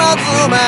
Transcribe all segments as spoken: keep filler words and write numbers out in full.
め。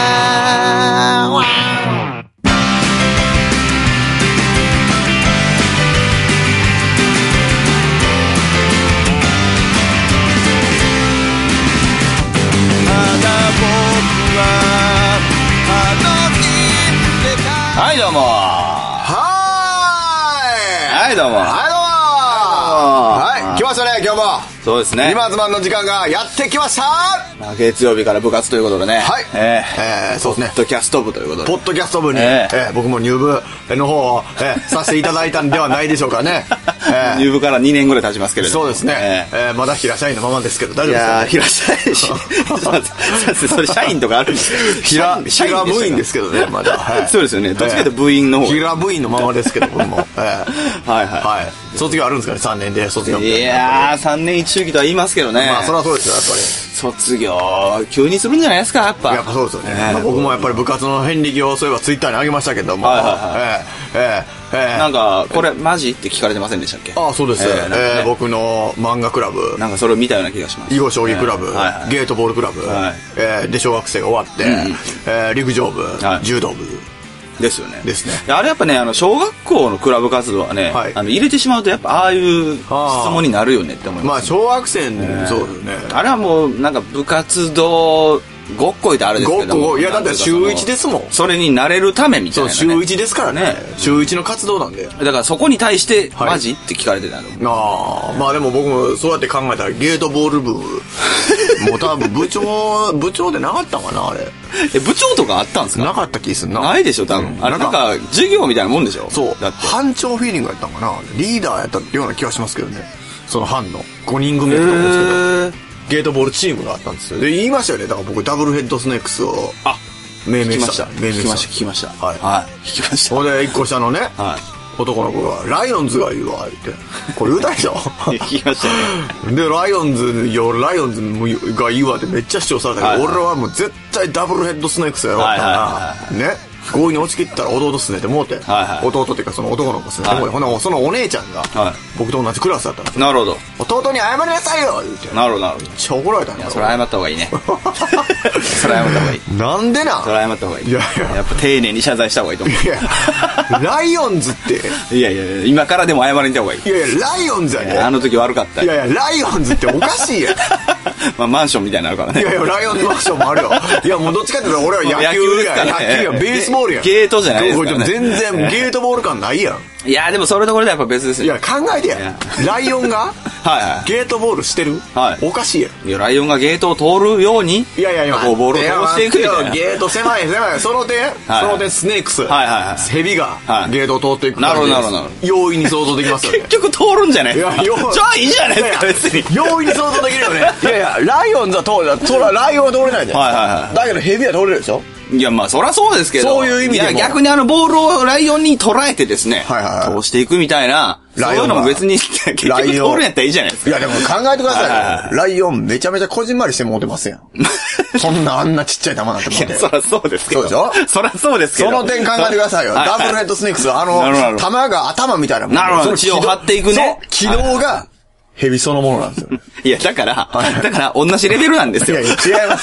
はいどうも。 はーい。 はいどうも。 はいどうも。はい、来ましたね今日も。 そうですね。 今ズマンの時間がやってきました。 まあ、月曜日から部活ということでね。 はい。 えー、えー、そうですね。 ポッドキャスト部ということで。 ポッドキャスト部に、 えーえー、僕も入部の方を、えー、させていただいたんではないでしょうかね。 えー、入部からにねんぐらい経ちますけれども。 そうですね。えーえー、まだ平社員のままですけど大丈夫ですか、ね、 いやー、平社員し。それ社員とかあるんですよ。 平、平部員ですけどね、まだ。はい、 そうですよね。どっちかというと部員の方。 平部員のままですけど、僕も。えー、 はいはい。 はい。卒業あるんですかね、さんねんで卒業。 いやー、さんねん一周期とは言いますけどね。 まあ、それはそうですよ、やっぱり。 卒業、急にするんじゃないですか、やっぱ。 やっぱそうですよね。えーまあ、僕もやっぱり部活の遍歴をそういえばツイッターに上げましたけども。 はいはいはい。 えー、えー、えー、 なんか、これマジって聞かれてませんでしたっけ？ ああ、そうです。えーねえー、僕の漫画クラブ。 なんかそれを見たような気がします。 囲碁将棋クラブ、 えーはいはい、 ゲートボールクラブ、はい、えー、で、小学生が終わって、うん、えー、陸上部、はい、柔道部。 ですよね。 ですね。 あれやっぱね、あの、小学校のクラブ活動はね、はい、あの、入れてしまうとやっぱああいう質問になるよねって思います、 ね。まあ、小学生の、ね、そうですね。 あれはもう、なんか部活動、ごっこいてあれですけども。 ごっこ、いやだって週一ですもん。 それになれるためみたいな、ね。 そう、週一ですからね。週一の活動なんで。 だからそこに対して、マジ、はい、って聞かれてたの。 ああ、まあでも僕もそうやって考えたら、ゲートボール部、もう多分部長、部長でなかったかな、あれ。 え、部長とかあったんですか？ なかった気すんな。 ないでしょ、多分。うん、あれなんか、授業みたいなもんでしょ？ そう。 だって。 班長フィーリングやったんかな。リーダーやったような気がしますけどね。その班のごにん組だと思うんですけど。ゲートボールチームがあったんですよ。で、言いましたよね。だから僕、ダブルヘッドスネークスを命名した。 命名した。聞きました、聞きました。 はい。 はい。聞きました。 ほんで、一個下のね、はい、男の子が、ライオンズが言うわ、言って。これ言うたでしょ？ 聞きましたね。 で、ライオンズ、よ、ライオンズが言うわってめっちゃ主張されたけど、はいはい、俺はもう絶対ダブルヘッドスネークスやろうったから、ね。強引に落ち切ったら弟すねてもうて、はいはい、弟っていうかその男の子すねてもうて、はい、ほんなそのお姉ちゃんが、はい、僕と同じクラスだったんですよ。 なるほど。 弟に謝りなさいよ言って。なるほどなるほど。めっちゃ怒られたんだ。 それ謝った方がいいね。それ謝った方がいい。 なんでな。 それ謝った方がいい。いやいや。やっぱ丁寧に謝罪した方がいいと思う。いやライオンズって。 いやいや今からでも謝りに行った方がいい。 いやいやライオンズやね。 あの時悪かった。 いやいやライオンズっておかしいやん。 まあマンションみたいになるからね。 いやいやライオンズマンションもあるよ。いやもうどっちかっていうと俺は野球や。野球やベースボールや。 ゲートじゃないですか、ね。 全然ゲートボール感ないやん。 いやでもそれとこれでやっぱ別ですよ。 いや考えてや。ライオンがはいはいゲートボールしてる。はい。おかしいやん。 いやライオンがゲートを通るように。 いやいやいや。 こうボールを通していくみたいな。 ゲート狭い狭い。その点その点スネークス。はいはいはい。ヘビがゲートを通っていく。 なるほどなるほど。 容易に想像できますよね。 結局通るんじゃないですか。じゃあいいじゃないですか別に。 容易に想像できるよね。いやいやライオンズは通る。そらライオンは通れないじゃん。はいはいはい。だけどヘビは通れるでしょ。 いやまあそりゃそうですけどそういう意味でもいや逆にあのボールをライオンに捉えてですね、はいはいはい、通していくみたいなそういうのも別に結局通るんやったらいいじゃないですか。 いやでも考えてくださいよ、はいはいはい、ライオンめちゃめちゃこじんまりして持てますやん。そんなあんなちっちゃい球なんて持って。いやそりゃそうですけど。 そうでしょ。 そりゃそうですけど。 その点考えてくださいよ。ダブルヘッドスネークスはあの球が頭みたいなもん。 なるほど。血を張っていくね。 軌道がヘビそのものなんですよ。 いや、だから、はい、だから、同じレベルなんですよ。 いやいや、違います。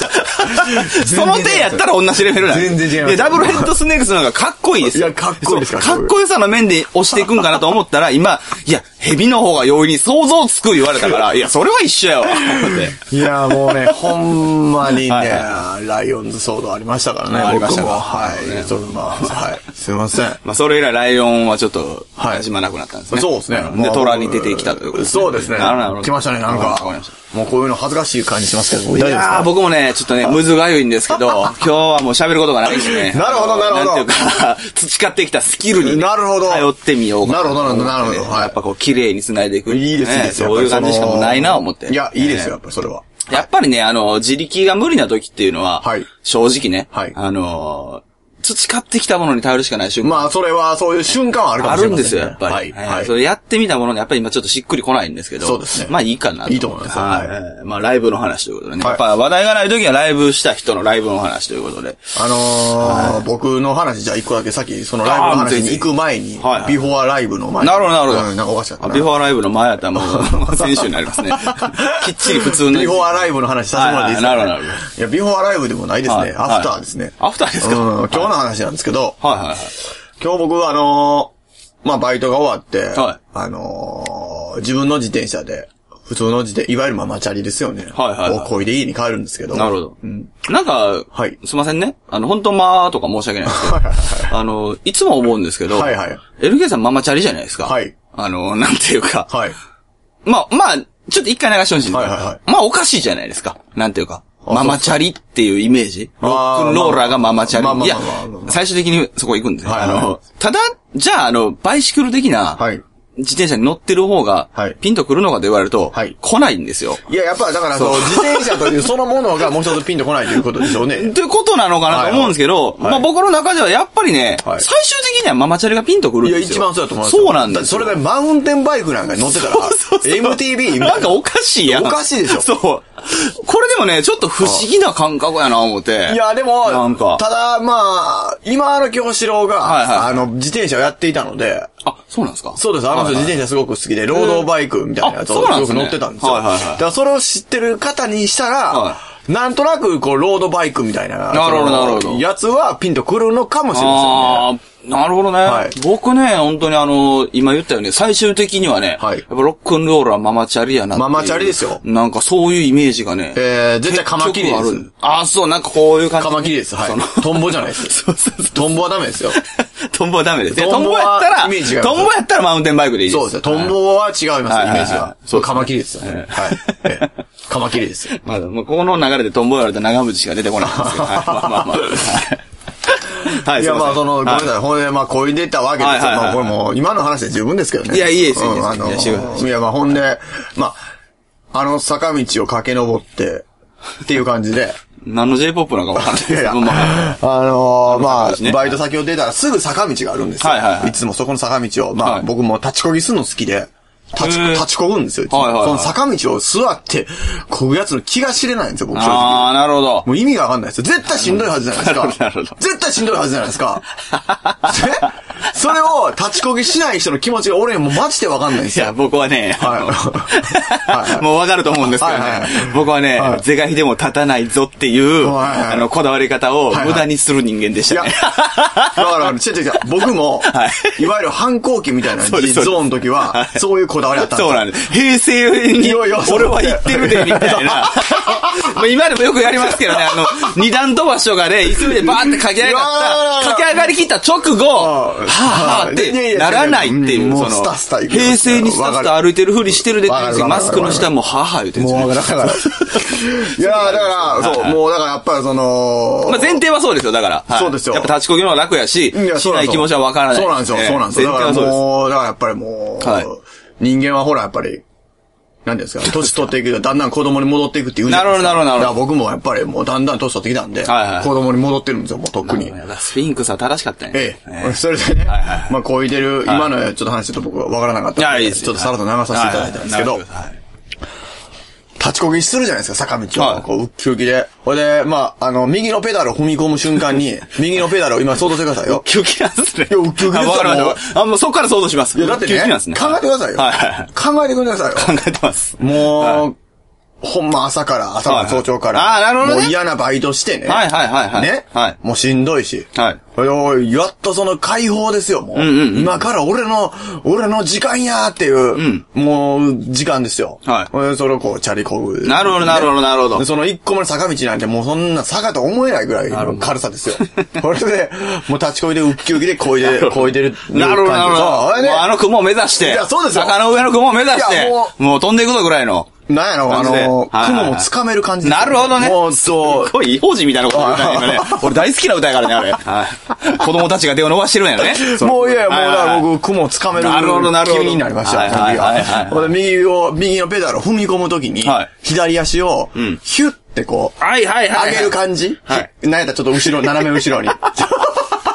その手やったら同じレベルなんです。 全然違います。 いや、ダブルヘッドスネークスの方がかっこいいですよ。 いや、かっこいいですから。 かっこよさの面で押していくんかなと思ったら、今、いや、ヘビの方が容易に想像つく言われたから、いや、それは一緒やわ。 いや、もうね、ほんまにね、はいはい、ライオンズ騒動ありましたからね。 ありましたか。 はい。それまあ、はい。すいません。 まあ、それ以来ライオンはちょっと、始まなくなったんですね。 そうですね。 で、虎に出てきたということです。 そうですね。来ましたね、なんか。もうこういうの恥ずかしい感じしますけど、大丈夫ですか？ いや僕もね、ちょっとね、むずがゆいんですけど、今日はもう喋ることがないしね。 なるほど、なるほど。 なんていうか、培ってきたスキルに、 なるほど。 頼ってみようかな。 なるほど、なるほど。 やっぱこう、綺麗に繋いでいく。 いいですね。 そういう感じしかもないな、思って。 いや、いいですよ、やっぱそれは。やっぱりね、あの、自力が無理な時っていうのは、はい。正直ね、 はい。 あの、 培ってきたものに頼るしかない瞬間。 まあ、それは、そういう瞬間はあるかもしれません、ね。あるんですよ、 やっぱり。はい。はい。それやってみたものに、やっぱり今ちょっとしっくりこないんですけど。 そうですね。 まあいいかなと。 いいと思います。 はい。まあ、ライブの話ということでね。はい、やっぱ話題がない時はライブした人のライブの話ということで。 あのー、はい、僕の話じゃあ一個だけさっき、そのライブの話に行く前に、はいはい、ビフォーライブの前に。 なるほど、なるほど。 うん、なんかおかしかったな。 ビフォーライブの前やったらもう、先週になりますね。きっちり普通の。 ビフォーライブの話させてもらっていいですか、 はいはい、なるほど、なるほど。 いや、ビフォーライブでもないですね。はい、アフターですね。 アフターですか、 うん、今日の話なんですけど。 はいはいはい。 今日僕あのー、まあ、バイトが終わって、 はい、 あのー、自分の自転車で、普通の自転、いわゆるママチャリですよね。 はいはい、はい。 をこいで家に帰るんですけど。 なるほど。うん、なんか、はい。すいませんね。あの、本当まーとか申し訳ないですけど。はいはいはい。あの、いつも思うんですけど。はいはい。エルケー さんママチャリじゃないですか。はい。あの、なんていうか。はい。まあ、まあ、ちょっと一回流してほしいんですけど。はいはいはい。まあ、おかしいじゃないですか。なんていうか。ママチャリっていうイメージ。ロックンローラーがママチャリ。まあまあまあまあまあ、いや、最終的にそこ行くんですよ。はいはいはい、あの、ただ、じゃあ、あの、バイシクル的な、はい。自転車に乗ってる方が、ピンとくるのかと言われると、はい、来ないんですよ。 いや、やっぱだからそう、自転車というそのものがもう一つピンと来ないということでしょうね。 ということなのかなと思うんですけど、はいはい、まあ僕の中ではやっぱりね、はい、最終的にはママチャリがピンとくるんですよ。いや、 一番そうだと思います。 そうなんですよ。 それがマウンテンバイクなんかに乗ってたら、そうそうそう エムティービー みたいな。 なんかおかしいやん。 おかしいでしょ。 そう。これでもね、ちょっと不思議な感覚やな、思って。 いや、でも、なんかただ、まあ、今の京志郎が、はいはい、あの、自転車をやっていたので、 あ、そうなんですか？ そうです。あの人自転車すごく好きで、ロードバイクみたいなやつをすごく乗ってたんですよ。はいはいはい。だからそれを知ってる方にしたら、はい、なんとなく、こう、ロードバイクみたいな。 なるほど、なるほど。 やつはピンとくるのかもしれませんね。 ああ、なるほどね。はい、僕ね、本当にあの、今言ったように、最終的にはね、はい、やっぱロックンロールはママチャリやなっていう。 ママチャリですよ。 なんかそういうイメージがね。 えー、絶対カマキリです。 ああ、そう、なんかこういう感じ。 カマキリです。はい。トンボじゃないです。そうそうそう。トンボはダメですよ。 トンボはダメです。トンボやったら、イメージがトンボやったらマウンテンバイクでいいです。 そうですね。トンボは違います、イメージが。そう、カマキリですよね。はい。カマキリですよ。 まあ、もうこの流れでトンボ言われた長渕しか出てこないんですけど。まあまあまあ。 はい。いや、まあ、その、ごめんなさい。ほんで、まあ、こいでたわけですよ。まあ、これもう、今の話で十分ですけどね。 いや、いいですよ。 あの、いや、まあ、ほんで、まあ、あの坂道を駆け上って、っていう感じで。 何の J-ポップ なんかわかんないですけど、まあ、あのー、まあ、バイト先を出たらすぐ坂道があるんですよ。はいはいはい。いつもそこの坂道を、まあ、僕も立ちこぎするの好きで、立ち、立ちこぐんですよ。はいはいはい。その坂道を座って、こぐやつの気が知れないんですよ、僕正直。 ああ、なるほど。 もう意味がわかんないですよ。絶対しんどいはずじゃないですか。 なるほど。 絶対しんどいはずじゃないですか。それを立ちこぎしない人の気持ちが俺にもマジでわかんないんですよ。いや、 僕はね、はい、もうわかると思うんですけどね。はいはいはい、僕はね、はい、是が非でも立たないぞっていう、はいはい、あの、こだわり方を無駄にする人間でしたね。 はいはい、だから、違う違う違う、僕も、はい、いわゆる反抗期みたいなゾーンの時は、そういうこだわりあったんですよ。 そうなんです。平成に、俺は言ってるで、みたいな。今でもよくやりますけどね、あの、二段飛ばしとかで、急いでバーって駆け上がった、駆け上がりきった直後、はぁはぁってならないっていう、その、平成にスタスタ歩いてるふりしてるでって言うんですよ。マスクの下もはぁはぁ言うてるんですよ。 もう、だから、いやだから、そう、もうだからやっぱりその、 まあ前提はそうですよ、だから。 そうですよ。 やっぱ立ちこぎの方が楽やし、しない気持ちはわからない。 そうなんですよ、そうなんですよ。だからもう、だからやっぱりもう、人間はほら、やっぱり、何ですか、年取っていくとだんだん子供に戻っていくっていうじゃないですか。 なるほど、なるほど。 僕もやっぱりもうだんだん年取ってきたんで、はいはい、子供に戻ってるんですよ、もうとっくに。 スフィンクスは正しかったね。 ええ。ええ、それでね、はいはい、まあこいでる、はい、今のちょっと話ちょっと僕はわからなかったんで、いいちょっとさらっと流させていただいたんですけど、はいはいはい、立ちこぎするじゃないですか、坂道を。はい、こう、ウッキウキで。ほいで、まあ、あの、右のペダルを踏み込む瞬間に、右のペダルを今想像してくださいよ。 ウッキウキなんですね。 いや、ウッキウキですよ。 わかりました。あ、もうそこから想像します。 いや、だってね、ね考えてくださいよ。はいはいはい。考えてくださいよ。 考えてます。 もう、はい、ほんま朝から、朝から早朝から。 はいはい、ああ、なるほど、ね。 もう嫌なバイトしてね。 はいはいはいはい。ね。 はい。もうしんどいし。 はい。 やっとその解放ですよ、もう。うんうんうん、今から俺の、俺の時間やーっていう、うん、もう、時間ですよ。はい。それをこう、チャリこぐ、ね。 なるほど、なるほど、なるほど。 その一個目の坂道なんてもうそんな坂と思えないぐらいの軽さですよ。これで、もう立ちこいでウッキウキでこいで、こいでる。 なるほど、なるほど。ね、あの雲を目指して。いや、そうですよ。坂の上の雲を目指して。もう、もう飛んでいくぞぐらいの。 なんやろ、あの、雲も掴める感じ。 なるほどね。 もう、そう。 すごい異邦人みたいなこと言うたね。俺大好きな歌やからね、あれ。子供たちが手を伸ばしてるんやね。 もういやいや、もうだから僕、雲を掴める。なるほど、なるほど。気になりました。はいはい。右を、右のペダルを踏み込むときに、左足を、ヒュッてこう、はいはいはい。上げる感じはい。なんやったらちょっと後ろ、斜め後ろに。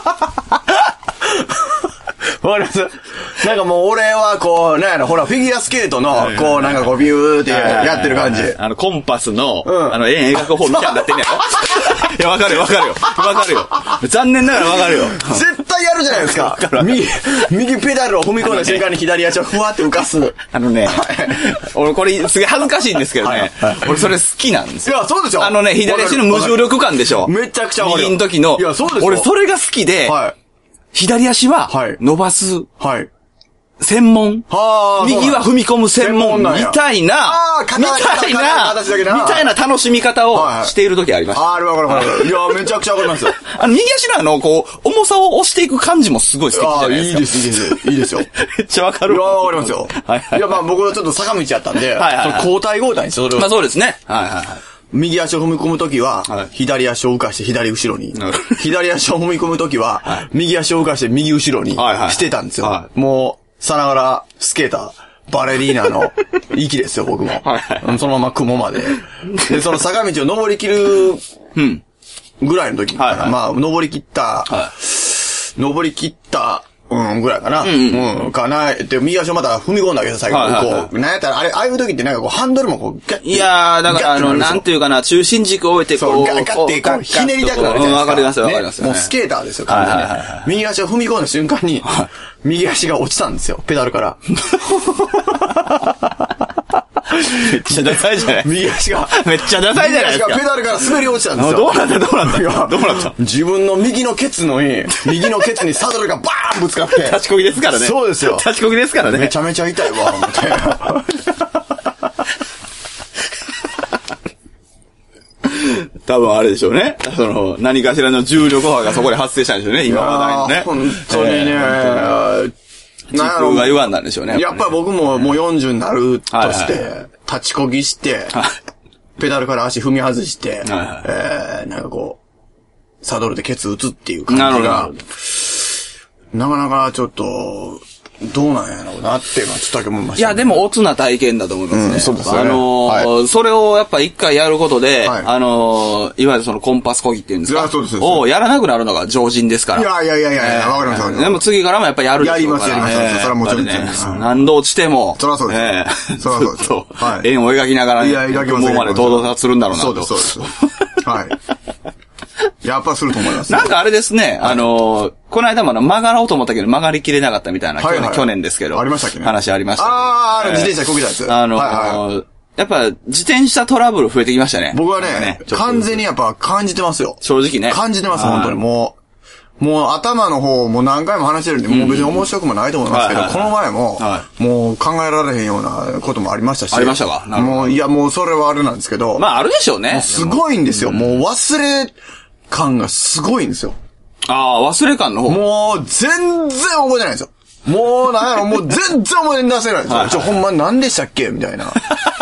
わかりますなんかもう俺はこう、なんやろ、ほら、フィギュアスケートの、こう、なんかこう、ビューってやってる感じ。 あの、コンパスの、うん、あの、円描く方みたいになってんねやろいや、わかるよ、わかるよ。わかるよ。残念ながらわかるよ。 絶対やるじゃないですか。右、右ペダルを踏み込んだ瞬間に左足をふわって浮かす。 あのね、俺これすげえ恥ずかしいんですけどね。俺それ好きなんですよ。 いや、そうでしょ。 あのね、左足の無重力感でしょ。 めちゃくちゃ右の時の。 いや、そうですよ。 俺それが好きで、左足は伸ばす。はい。専門。右は踏み込む専門みたいな、みたいな、みたいな楽しみ方をしている時ありました。 ああ、わかるわかる。いや、めちゃくちゃわかりますよ。 あの、右足のあの、こう、重さを押していく感じもすごい素敵じゃないですか。 いいです、いいです。いいですよ。 めっちゃわかる。 いや、わかりますよ。いや、まあ僕はちょっと坂道やったんで、交代交代にそれを。 まあそうですね。はいはいはい。 右足を踏み込むときは、左足を浮かして左後ろに。左足を踏み込むときは、右足を浮かして右後ろにしてたんですよ。もう、さながら、スケーター、バレリーナの息ですよ、僕も。そのまま雲まで。で、その坂道を登り切る、ぐらいの時に、まあ、登り切った、登り切った、うん、ぐらいかな。うん、うん、かな。で、右足をまた踏み込んだけど、最後、こう、なんやったら、あれ、ああいう時ってなんかこう、ハンドルもこう、ガッて。 いやー、だからあの、なんていうかな、中心軸を置いてこう、 ガッガッて、こう、ひねりたくなるじゃないですか。 わかりますよ、わかりますよ。 もうスケーターですよ、完全に。右足を踏み込んだ瞬間に、右足が落ちたんですよ、ペダルから。 めっちゃダサいじゃない右足が。 めっちゃダサいじゃないですか。 右足がペダルから滑り落ちたんですよ。 どうなったどうなったどうなった自分の右のケツのに、右のケツにサドルがバーンぶつかって。 立ちこぎですからね。 そうですよ。 立ちこぎですからね。 めちゃめちゃ痛いわ、思って。 多分あれでしょうね。その、何かしらの重力波がそこで発生したんでしょうね、今話題のね。 本当にね。えー時空が歪んだんでしょうね。 やっぱり僕ももうよんじゅうになるとして、立ちこぎして、ペダルから足踏み外して、えー、なんかこう、サドルでケツ打つっていう感じが、なかなかちょっと、どうなんやろうなっていうのはちょっとだけ思いました、ね。 いや、でも、オツな体験だと思いますね。うん、 そうですね。 あのーはい、それをやっぱ一回やることで、はい、あのー、いわゆるそのコンパスこぎっていうんですか。いや、そうです。をやらなくなるのが常人ですから。 いやいやいやいや、わ、えー、かりますよ。 でも次からもやっぱやるでしょうから。 やります、やります。それはもちろんね。何度落ちても。 そりゃそうです。えー、そりゃそうです。 と、はい、円を描きながらね。いや、描きます。もうまで到達するんだろうなと。 そうです、そうです。はい。やっぱすると思います、 ね。なんかあれですね、はい、あのー、この間も曲がろうと思ったけど曲がりきれなかったみたいな、はいはい、去年ですけど。 ありましたっけね。 話ありました。 ああ、えー、自転車こぎたやつ。 あのー、はいはい、やっぱ自転車トラブル増えてきましたね。 僕はね、ね完全にやっぱ感じてますよ。 正直ね。 感じてます、本当に。もう、もう頭の方も何回も話してるんで、もう別に面白くもないと思いますけど、この前も、はい、もう考えられへんようなこともありましたし。 ありましたか？ もう、いやもうそれはあれなんですけど。 まああるでしょうね。 すごいんですよ。もう忘れ感がすごいんですよ。 ああ、忘れ感の方。 もう全然覚えてないんですよ。もうなんやろ、もう全然思い出せないんですよ。ちょ、ほんま何でしたっけみたいな。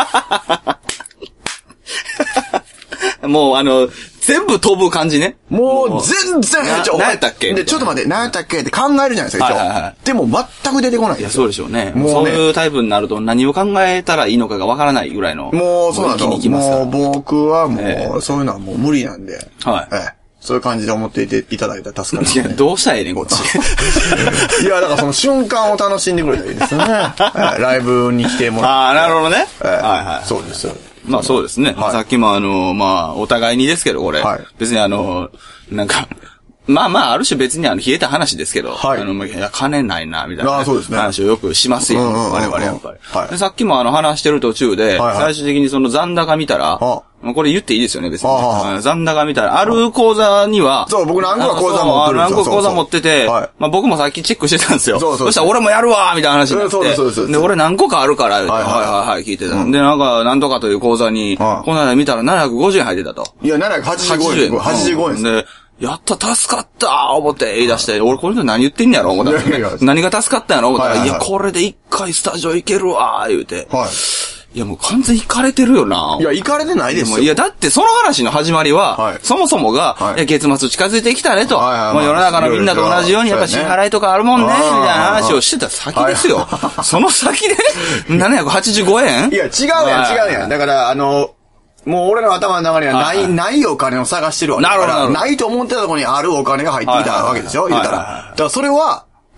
もうあの、全部飛ぶ感じね。 もう全然、 何やったっけで、ちょっと待って、何やったっけって考えるじゃないですか、一応。はいはいはい、でも全く出てこない。 いや、そうでしょうね。もう、ね、そういうタイプになると何を考えたらいいのかがわからないぐらいの。 もうそうなんですよ。もう僕はもう、えー、そういうのはもう無理なんで。はい。えーそういう感じで思っていていただいたら助かる、ね。 いや、どうしたらええねん、こっち。 いや、だからその瞬間を楽しんでくれたらいいですよね。ライブに来てもらって。 ああ、なるほどね。 はいはい。そうですよ。 まあそうですね。はい、さっきもあの、まあ、お互いにですけど、これ。はい、別にあの、なんか、まあまあ、ある種別にあの、冷えた話ですけど、はい、あの、いや、金ないな、みたいな、ね、話をよくしますよ、我々やっぱり、はいで。さっきもあの、話してる途中で、はいはい、最終的にその残高見たら、はあ、これ言っていいですよね、別に、はあ。残高見たら、ある口座には、 そう、僕何個か口座持ってるんですよ。 何個口座持ってて、はい、まあ僕もさっきチェックしてたんですよ。そうそうそう。そしたら俺もやるわみたいな話になって。そうそうそう。で、俺何個かあるから、はいはいはい聞いてた。うん、で、なんか、なんとかという口座に、はあ、この間見たらななひゃくごじゅうえん入ってたと。 いや、ななひゃくはちじゅうごえん。はちじゅうごえんです。 でやった、助かった思って言い出して、俺これで何言ってんやろ思ったら、ね、何が助かったんやろ思ったら、いやいや、これで一回スタジオ行けるわ言うて。はい。いやもう完全に行かれてるよな。 いや、行かれてないですよ。 いや、だってその話の始まりは、はい、そもそもが、はい、いや、月末近づいてきたねと。はいはいはい、もう世の中のみんなと同じようにやっぱ支払いとかあるもんね、みたいな話をしてた先ですよ。その先で、ななひゃくはちじゅうごえんいや、違うやん、違うやん。だから、あの、もう俺の頭の中にはない、ないお金を探してるわけだから、ないと思ってたところにあるお金が入ってきたわけでしょ、言ったら。だからそれは、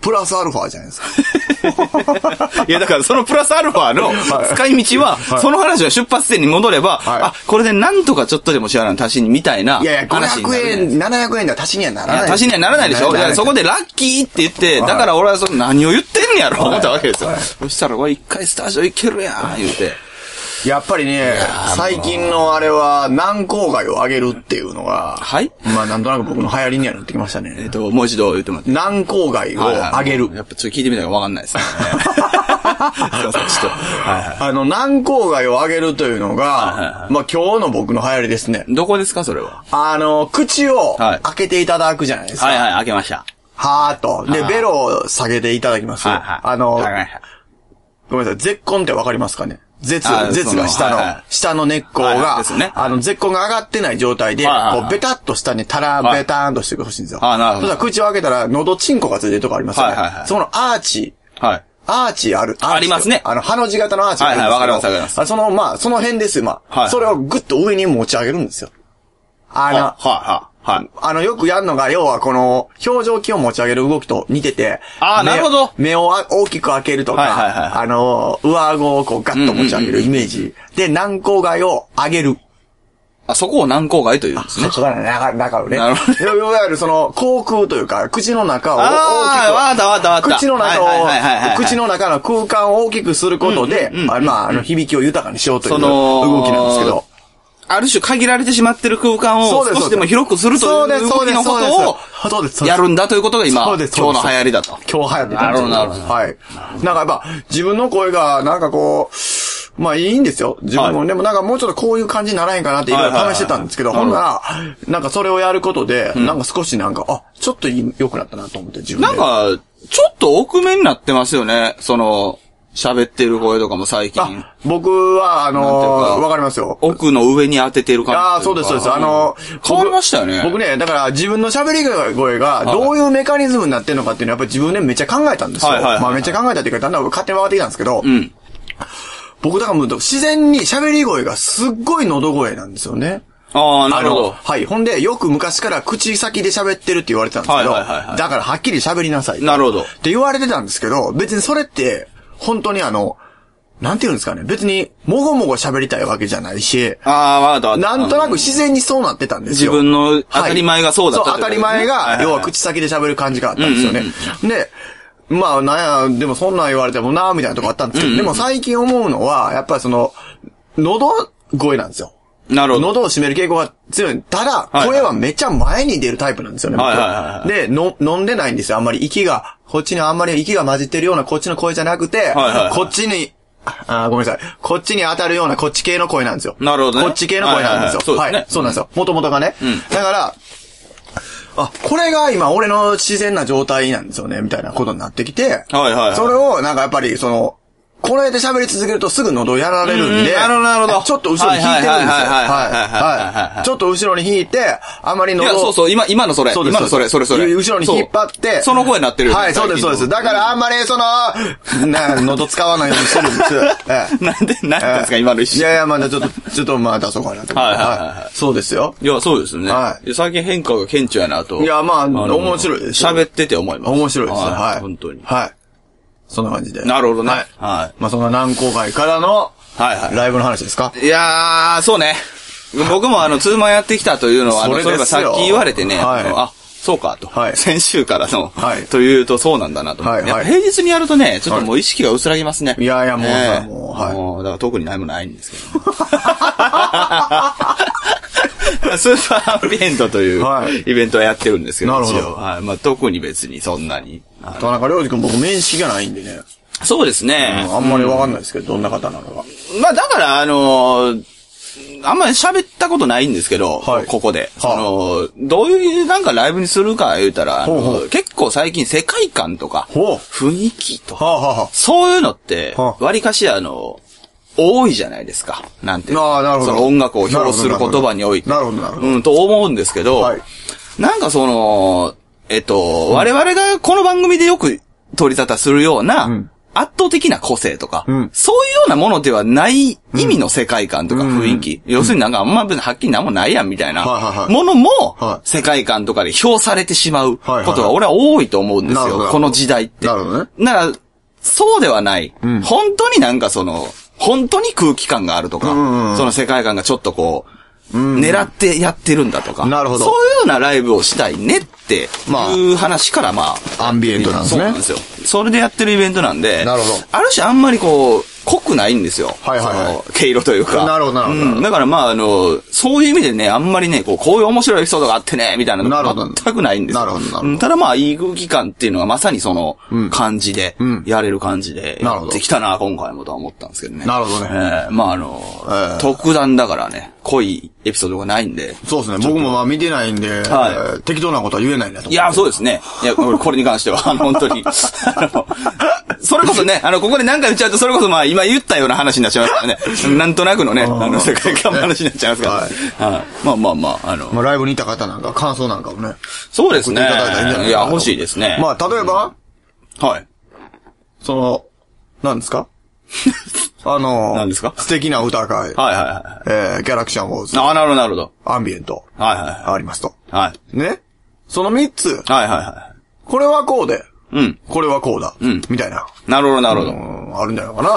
プラスアルファじゃないですか。 いや、だからそのプラスアルファの使い道は、はい、その話は出発点に戻れば、はい、あ、これでなんとかちょっとでもシェアの足しにみたいな話になる。いやいや、ごひゃくえん、ななひゃくえんでは足しにはならない。足しにはならないでしょ。いや、そこでラッキーって言って、はい、だから俺はその何を言ってんねやろ、思ったわけですよ。はいはい、そしたら、これ一回スタジオ行けるやん、言うて。 やっぱりね、最近のあれは、軟口蓋を上げるっていうのが、はい。まあ、なんとなく僕の流行りにはなってきましたね。 えっと、もう一度言ってもらって。 軟口蓋を上げる。 やっぱちょっと聞いてみたらわかんないですね。ちょっと、 はいはい。あの、軟口蓋を上げるというのが、はいはいはい、まあ、今日の僕の流行りですね。 どこですか、それは。 あの、口を開けていただくじゃないですか。 はいはい、開けました。 はーっと。で、ベロを下げていただきます。はいはい。あの、ごめんなさい、絶根ってわかりますかね？絶、絶が下の、はいはい、下の根っこが、はいはいね、あの、絶根が上がってない状態で、はいはいはい、こう、ベタっと下にタラベターンとしてほしいんですよ。はい、なるほど。そしたら口を開けたら、喉チンコがついてるとこありますよね。はいはいはい、そのアーチ。はい。アーチある。 ありますね。 あの、ハの字型のアーチがあるんですよ。はいはい、わかりますわかります。その、まあ、その辺ですよ、まあ。はいはい、それをグッと上に持ち上げるんですよ。あの、はいはい。はい。あの、よくやるのが、要はこの、表情筋を持ち上げる動きと似てて。 ああ、なるほど。 目を大きく開けるとか、はいはいはい、あの、上顎をこうガッと持ち上げるイメージ。うんうんうん、で、軟口蓋を上げる。 あ、そこを軟口蓋というんですね。 そうだね、中をね。なるほど。いわゆるその、口腔というか、口の中を大きく。ああ、わかったわかったわかった。 口の中を、口の中の空間を大きくすることで、うんうんうんうん、まあ、あの、響きを豊かにしようという動きなんですけど。 ある種限られてしまってる空間を少しでも広くするという動きのことをやるんだということが今、今日の流行りだと。 今日流行ってたんですよ。なるほど、なるほど。はい。なんかやっぱ自分の声がなんかこう、まあいいんですよ。自分も、はい、でもなんかもうちょっとこういう感じにならへんかなっていろいろ試してたんですけど、ほんなら、なんかそれをやることで、うん、なんか少しなんか、あ、ちょっと良くなったなと思って自分で。 なんか、ちょっと奥目になってますよね。その、喋ってる声とかも最近。 あ、僕は、あのー、わかりますよ。 奥の上に当ててる感じ。 ああ、そうです、そうです。あのー、変わりましたよね。 僕ね、だから自分の喋り声がどういうメカニズムになってるのかっていうのはやっぱり自分でめっちゃ考えたんですよ。はいはいはいはい、まあめっちゃ考えたっていうか、だんだん勝手に分かってきたんですけど、うん、僕だからもう自然に喋り声がすっごい喉声なんですよね。 ああ、なるほど。 はい。ほんで、よく昔から口先で喋ってるって言われてたんですけど、はいはいはいはい、だからはっきり喋りなさい。 なるほど。 って言われてたんですけど、別にそれって、本当にあの、なんて言うんですかね。別に、もごもご喋りたいわけじゃないし。 ああ、わかった。 なんとなく自然にそうなってたんですよ。 自分の当たり前がそうだった、 はい、そう、当たり前が、要は口先で喋る感じがあったんですよね。うんうんうん、で、まあ、なんや、でもそんなん言われてもな、みたいなとこあったんですけど、うんうん、でも最近思うのは、やっぱりその、喉声なんですよ。 なるほど。 喉を締める傾向が強い。ただ、声はめっちゃ前に出るタイプなんですよね。はいはいはいはい、で、の、飲んでないんですよ。あんまり息が、こっちにあんまり息が混じってるようなこっちの声じゃなくて、はいはいはい、こっちに、あ、ごめんなさい。こっちに当たるようなこっち系の声なんですよ。 なるほどね。 こっち系の声なんですよ。はいはいはい、そうですね。はい。そうなんですよ。もともとがね。うん、だから、あ、これが今俺の自然な状態なんですよね、みたいなことになってきて。はいはいはい。それを、なんかやっぱり、その、これで喋り続けるとすぐ喉やられるんで、 なるほどなるほど。 ちょっと後ろに引いてるんですよ。はいはい。ちょっと後ろに引いて、あまり喉。 いや、そうそう、今、今のそれ。そうです。今のそれ、それそれ。 後ろに引っ張って。 その声になってる。 はい、そうです、そうです。だからあんまりその、な、喉使わないようにしてるんです。 なんで、なんですか、今の一瞬。 いやいや、まだちょっと、ちょっとまあ出そうかなと。はいはいはい。そうですよ。 いや、そうですね。はい。最近変化が顕著やなと。 いや、まあ、面白いです。 喋ってて思います。 面白いです。はい。 本当に。 はい。そんな感じで。 なるほどね。はい。 はい。まあ、そんな軟口蓋からの、はいはい。ライブの話ですか？ いやー、そうね。僕もあの、ツーマンやってきたというのは、あの、それがさっき言われてね、はい、あ、そうかと。はい。先週からの、はい。というとそうなんだなと。はい。やっぱ平日にやるとね、ちょっともう意識が薄らぎますね。 いやいや、もう、えー、もう、はい。 もう、だから特に何もないんですけど、ね。スーパーアンビエントというイベントはやってるんですけど、 なるほど。 はい。まあ、特に別にそんなに。 田中良二君僕面識がないんでね。 そうですね。 うん、あんまりわかんないですけど、どんな方なのか。 まあ、だから、あのー、あんまり喋ったことないんですけど、はい、ここで。その、どういうなんかライブにするか言うたら、ほうほう結構最近世界観とか、雰囲気とか、はあはあ、そういうのって、割かしあの、多いじゃないですか。なんていうああ、なるほど。 その音楽を表する言葉において。 なるほど、なるほど。 うん、と思うんですけど、はい、なんかその、えっと、うん、我々がこの番組でよく取り沙汰するような、うん、 圧倒的な個性とか、うん、そういうようなものではない意味の世界観とか雰囲気。うん、要するになんかあんま別にはっきりなんもないやんみたいなものも、世界観とかで評されてしまうことが俺は多いと思うんですよ。この時代って。 なるほどね。 だから、そうではない。うん、本当になんかその、本当に空気感があるとか、うんうん、その世界観がちょっとこう、うん、狙ってやってるんだとか、 なるほど。 そういうようなライブをしたいねっていう話からまあ、 アンビエントなんですね。 そうなんですよ。それでやってるイベントなんで、 なるほど。 ある種あんまりこう、濃くないんですよ。 はいはいはい。 その、毛色というか。 なるほどなるほど。 うん。だからまああの、そういう意味でね、あんまりね、こう、こういう面白いエピソードがあってね、みたいなのが全くないんですよ。 なるほどなるほど。 ただまあ、いい空気感っていうのはまさにその、感じで、うん、やれる感じで、やってきたな、今回もとは思ったんですけどね。 なるほどね。 えー、まああの、えー、特段だからね、濃いエピソードがないんで。 そうですね。僕もまあ見てないんで、はい、適当なことは言えないんだと思う。 いや、そうですね。いや、これに関しては、あの、本当に。あの、それこそね、あの、ここで何回言っちゃうと、それこそまあ、今言ったような話になっちゃいますからね。なんとなくのね、あの、世界観の話になっちゃいますから。はい。はい。まあまあまあ、あの。 まあ、ライブにいた方なんか、感想なんかをね。 そうですね。いただいたらいいんじゃないかな。いや、欲しいですね。 まあ、例えば、 うん、はい。 その、何ですかあの、 何ですか素敵な歌会。 はいはいはい。 えー、ギャラクシャンウォーズ。 ああ、なるほどなるほど。 アンビエント。 はいはい。 ありますと。 はい。 ね。その三つ。 はいはいはい。 これはこうで。 うん。 これはこうだ。 うん。 みたいな。 なるほどなるほど。 うん、あるんじゃないかな。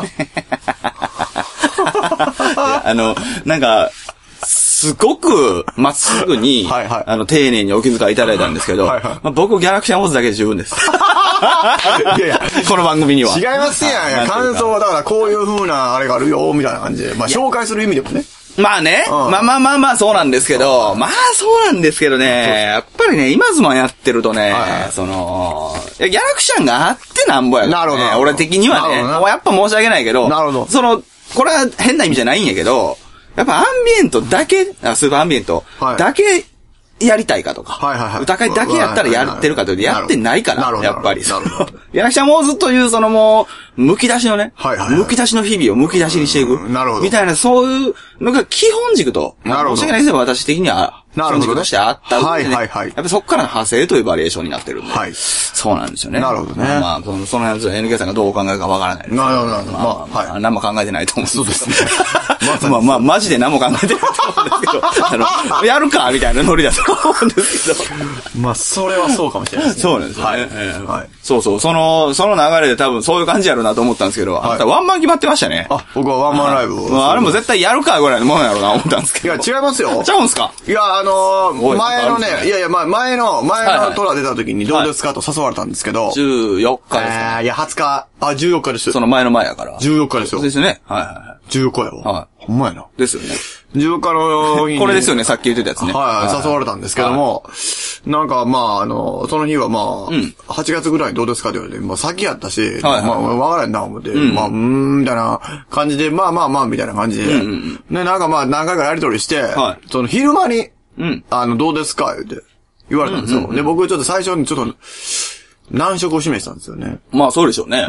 あの、なんか、すごく、まっすぐに、はいはい、あの、丁寧にお気遣いいただいたんですけど、はいはい、まあ、僕、ギャラクシャンウォーズだけで十分です。いやいや、この番組には。 違いますやん。感想は、だからこういう風なあれがあるよ、みたいな感じで。まあ、紹介する意味でもね。 まあね、うん、まあまあまあまあそうなんですけど、まあそうなんですけどね、やっぱりね、今ズマンやってるとね、はいはい、その、ギャラクシャンがあってなんぼやからね。なるほど。俺的にはね、やっぱ申し訳ないけど、 なるほど。 その、これは変な意味じゃないんやけど、やっぱアンビエントだけ、あ、スーパーアンビエントだけやりたいかとか、はいはいはい、歌会だけやったらやってるかというと、やってないから、やっぱり。ギャラクシャンウォーズというそのもう、むき出しのね、はいはいはい、むき出しの日々をむき出しにしていく。なるほど。みたいな、そういうのが基本軸と、なるほど。申し訳ないですけど、私的には、基本軸としてあった上でね、はいはいはい。やっぱそこからの派生というバリエーションになってるんで。はい。そうなんですよね。 なるほどね。 まあ、その、その辺は エヌケー さんがどうお考えるかわからないです。 なるほど、なるほど。 まあ、はい。何も考えてないと思うんですけど。 そうですね。 まあまあ、マジで何も考えてないと思うんですけど、あの、やるかみたいなノリだと思うんですけど。 まあ、それはそうかもしれないですね。 そうなんですよね。はい。そうそう、その、その流れで多分そういう感じやろうなと思ったんですけど、あなたワンマン決まってましたね。 あ、僕はワンマンライブを。 あれも絶対やるかぐらいのものやろうな思ったんですけど。 いや、違いますよ。 ちゃうんすか？ いや、あのー、前のね、いやいや、まあ、前の、前のトラ出た時にどうですかと誘われたんですけど。 じゅうよっかですか？ いや、はつか、あ、じゅうよっかです。 その前の前やから。 じゅうよっかですよ。 ですよね。はいはいはい。 じゅうよっかやわ。 はい。 ほんまやな。 ですよね。 じゅうよっかの日に。 これですよね、さっき言ってたやつね。 はい、誘われたんですけども、なんかまあ、あの、その日はまあ、はちがつぐらいにどうですかって言われて、まあ先やったし、まあ、わからんな思って、まあ、うーん、みたいな感じで、まあまあまあ、みたいな感じで、ね、なんかまあ、何回かやりとりして、その昼間に、あの、どうですか言って言われたんですよ。で、僕ちょっと最初にちょっと、難色を示したんですよね。 まあそうでしょうね。 うん。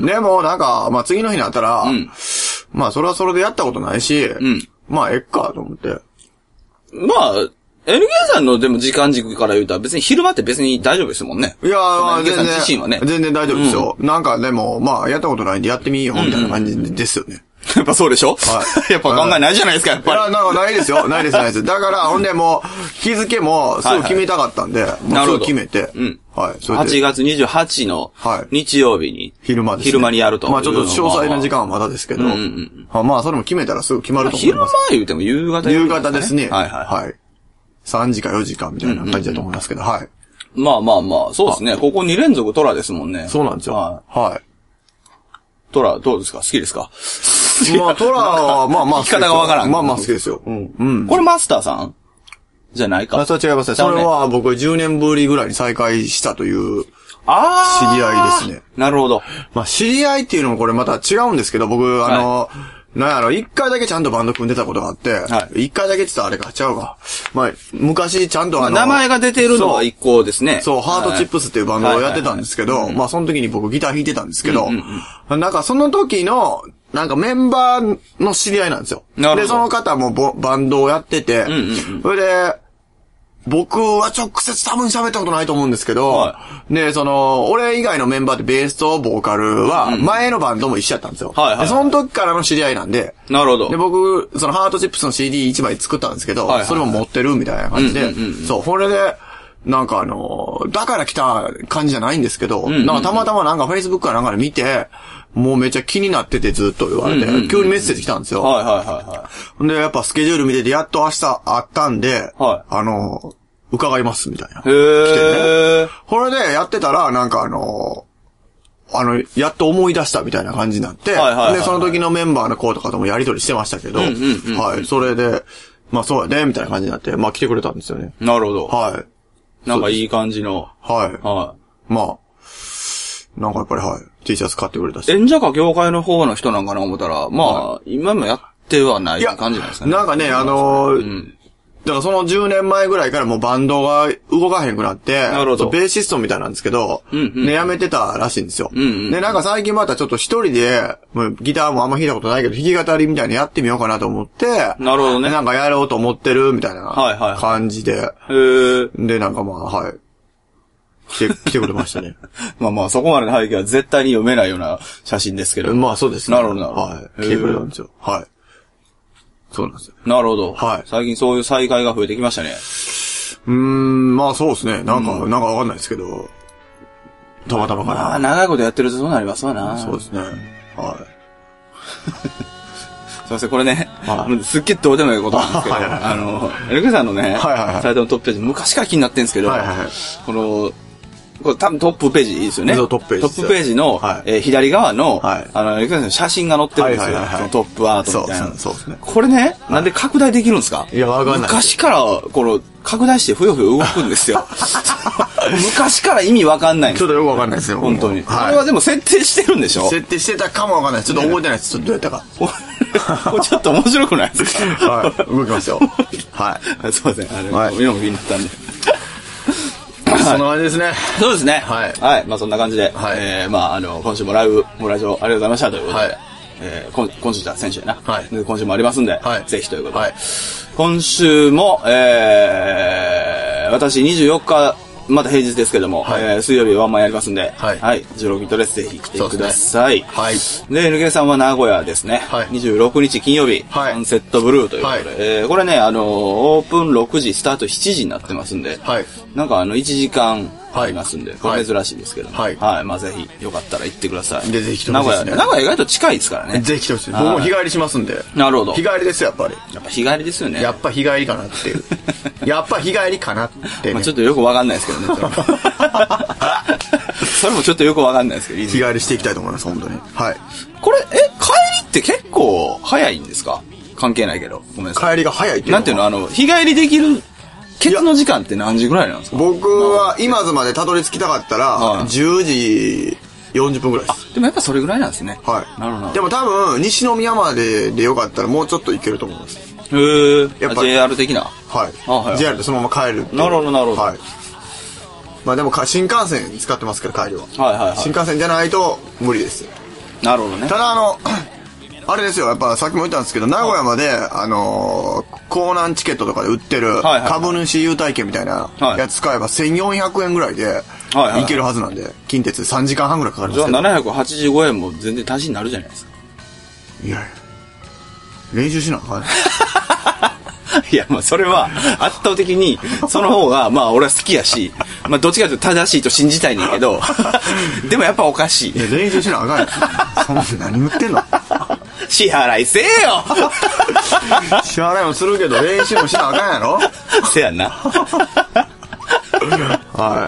でもなんか、まあ次の日になったら、まあそれはそれでやったことないし、まあえっかと思って。 まあ、エヌケー さんのでも時間軸から言うと別に昼間って別に大丈夫ですもんね。 いやー、全然。 自身はね。 全然大丈夫ですよ。なんかでも、まあやったことないんでやってみようみたいな感じですよね。 やっぱそうでしょ？はい。やっぱ考えないじゃないですか、やっぱり。 いや、なんかないですよ。ないです、ないです。だから、ほんでもう、日付もすぐ決めたかったんで、もうすぐ決めて。うん。はい。 はちがつにじゅうはちの日曜日に。 昼間です。 昼間にやると。 まあちょっと詳細な時間はまだですけど。うんうんうん。まあそれも決めたらすぐ決まると思います。 昼間言うても夕方夕方ですね。 はいはい。 はい。さんじかよじかみたいな感じだと思いますけど、はい。 まあまあまあ、そうですね。ここに連続トラですもんね。 そうなんですよ。はい。 トラ、どうですか？好きですか？ まあ、トラは、まあまあ、 聞き方がわからん。 まあまあ好きですよ。うん。うん。 これマスターさんじゃないか。 あ、それは違いますね。それは僕じゅうねんぶりぐらいに再会したという、知り合いですね。 なるほど。 まあ、知り合いっていうのもこれまた違うんですけど、僕、あの、なんやろ、一回だけちゃんとバンド組んでたことがあって、はい。一回だけって言ったらあれか、ちゃうか。まあ、昔ちゃんとあの、 名前が出てるのは一個ですね。 そう、ハートチップスっていうバンドをやってたんですけど、まあ、その時に僕ギター弾いてたんですけど、なんかその時の、なんかメンバーの知り合いなんですよ。で、その方もバンドをやってて、それで、 僕は直接多分喋ったことないと思うんですけど、はい、で、その、俺以外のメンバーでベースとボーカルは、前のバンドも一緒やったんですよ。はいはい、でその時からの知り合いなんで、 なるほど。 で、僕、そのハートチップスの シーディーいち 枚作ったんですけど、はいはいはい、それも持ってるみたいな感じで、うんうんうんうん、そう、これで、なんかあの、だから来た感じじゃないんですけど、うんうんうん、なんかたまたまなんか Facebook かなんかで見て、もうめっちゃ気になっててずっと言われて、うんうんうん、急にメッセージ来たんですよ。はいはいはいはい。で、やっぱスケジュール見てて、やっと明日あったんで、はい、あの、伺いますみたいな。へー。来てね。これでやってたら、なんかあの、あの、やっと思い出したみたいな感じになって、はいはいはいはい、で、その時のメンバーの子とかともやりとりしてましたけど、うんうんうんうん、はい、それで、まあそうやね、みたいな感じになって、まあ来てくれたんですよね。 なるほど。 はい。 なんかいい感じの。 はい。はい。まあ、なんかやっぱりはい、T シャツ買ってくれたし。 演者か業界の方の人なんかな思ったら、まあ、はい、今もやってはない感じなんですかね。 なんかね、あのー、うん、だからそのじゅうねんまえぐらいからもうバンドが動かへんくなって、なるほど。ベーシストみたいなんですけど、うんうん、ね、辞めてたらしいんですよ。うんうん、で、なんか最近またちょっと一人で、もうギターもあんま弾いたことないけど、弾き語りみたいにやってみようかなと思って、 なるほどね。 なんかやろうと思ってるみたいな感じで、はいはいはい、で、なんかまあ、はい。来て、来てくれましたね。 まあまあ、そこまでの背景は絶対に読めないような写真ですけど。 まあそうですね。 なるほどなるほど。 はい。来てくれたんですよ。はい。そうなんですよ。 なるほど。はい。最近そういう再会が増えてきましたね。 うーん、まあそうですね。なんか、うん、なんかわかんないですけど、たまたまかな。 まあ、長いことやってるとそうなりますわな。 そうですね。はい。 すいません、これね、はい、すっげえどうでもいいことなんですけど、はいはいはい、あの、エルケさんのね、はいはいはい、サイトのトップページ、昔から気になってるんですけど、はいはいはい、この、これ多分トップページいいですよね。 トップページ。 トップページの、はい、えー、左側の、はい、あの、エルケさんの写真が載ってるんですよ。はいはいはいはい、そのトップアートみたいな。そうそうですね。これね、はい、なんで拡大できるんですか？ いや、わかんない。 昔から、この、拡大してふよふよ動くんですよ。昔から意味わかんないんです。 ちょっとよくわかんないですよ。 本当に。はい、これはでも設定してるんでしょ？ 設定してたかもわかんない。ちょっと覚えてないです。ちょっとどうやったか。 これちょっと面白くないですか？ はい。動きますよ。はい。 すいません。あれ、はい、今も気になったんで。 そんな感じですね。 そうですね。はい。はい。まあそんな感じで、はい、えー、まああの、今週もライブ、もラジオありがとうございましたということで、はい、えー、今今週じゃ先週やな。はい。今週もありますんで、はい、ぜひということで。はい。今週も、えー、私にじゅうよっか、また平日ですけども、はい、えー、水曜日ワンマンやりますんで、はい。はい。じゅうろくビットです。ぜひ来てください。ね、はい。で、エヌケー さんは名古屋ですね。はい。にじゅうろくにち金曜日、はい。サンセットブルーということで、はい、えー、これね、あの、オープンろくじ、スタートしちじになってますんで、はい。なんかあの、いちじかんありますんで、はい、これ珍しいですけど、ね、はい。はい。まあぜひ、よかったら行ってください。 で、ぜひ来てほしいですね。名古屋、名古屋意外と近いですからね。 ぜひ来てほしい。僕も日帰りしますんで。 なるほど。 日帰りですよ、やっぱり。 やっぱ日帰りですよね。 やっぱ日帰りかなっていう。やっぱ日帰りかなって、ね。 まあちょっとよくわかんないですけどね。それもちょっとよくわかんないですけど、 日帰りしていきたいと思います、本当に。はい。 これ、え、帰りって結構早いんですか？関係ないけど。ごめんなさい。 帰りが早いっていうのはなんていうの、あの、日帰りできる、ケツの時間って何時ぐらいなんですか？ 僕は今津までたどり着きたかったら、じゅうじよんじゅっぷんぐらいです。 あ、でもやっぱそれぐらいなんですね。 はい。なるほど。でも多分、西宮まででよかったらもうちょっと行けると思います。 へー。やっぱ ジェイアール 的な。 はい。あ、はい。ジェイアール でそのまま帰る。 なるほど、なるほど。はい。 まあでも新幹線使ってますけど、帰りは。はいはいはい。新幹線じゃないと無理です。 なるほどね。 ただあの、あれですよ、やっぱさっきも言ったんですけど、名古屋まで、あのー、港南チケットとかで売ってる、株主優待券みたいなやつ使えばせんよんひゃくえんぐらいで行けるはずなんで、近鉄さんじかんはんぐらいかかるんですけど。 じゃあななひゃくはちじゅうごえんも全然足しになるじゃないですか。 いやいや。練習しなあかん。 いや、まあ、それは、圧倒的に、その方が、まあ、俺は好きやし、まあ、どっちかというと正しいと信じたいねんけど、でもやっぱおかしい。 いや、練習しなあかんやん。そんな何言ってんの？ 支払いせえよ支払いもするけど、練習もしなあかんやろ？ せやんな。 はい。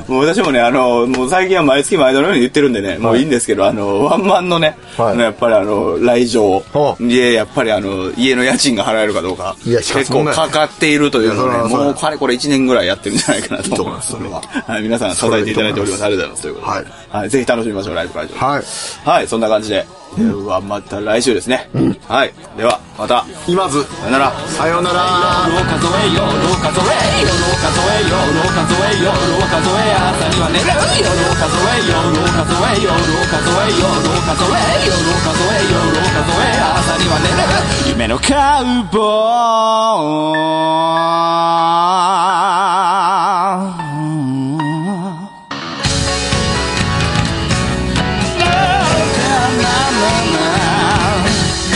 もう私もね、あの、もう最近は毎月毎度のように言ってるんでね、はい、もういいんですけど、あの、ワンマンのね、はい、やっぱりあの、来場で、やっぱりあの、家の家賃が払えるかどうか、いや結構かかっているというのをね、もうかれこれいちねんぐらいやってるんじゃないかなと思います。それは。はい、皆さん支えていただいております。ありがとうございます。ということで。はい。はい、ぜひ楽しみましょう、ライブ会場。はい。はい、そんな感じで。ではまた来週ですね、うん、はいではまた今津さよならさよならロー数えよロー数えよロー数えよロー数えよロー数え朝には寝るよロー数えよロー数えよロー数えよロー数えよロー数えよロー数え朝には寝る夢のカウボーイね。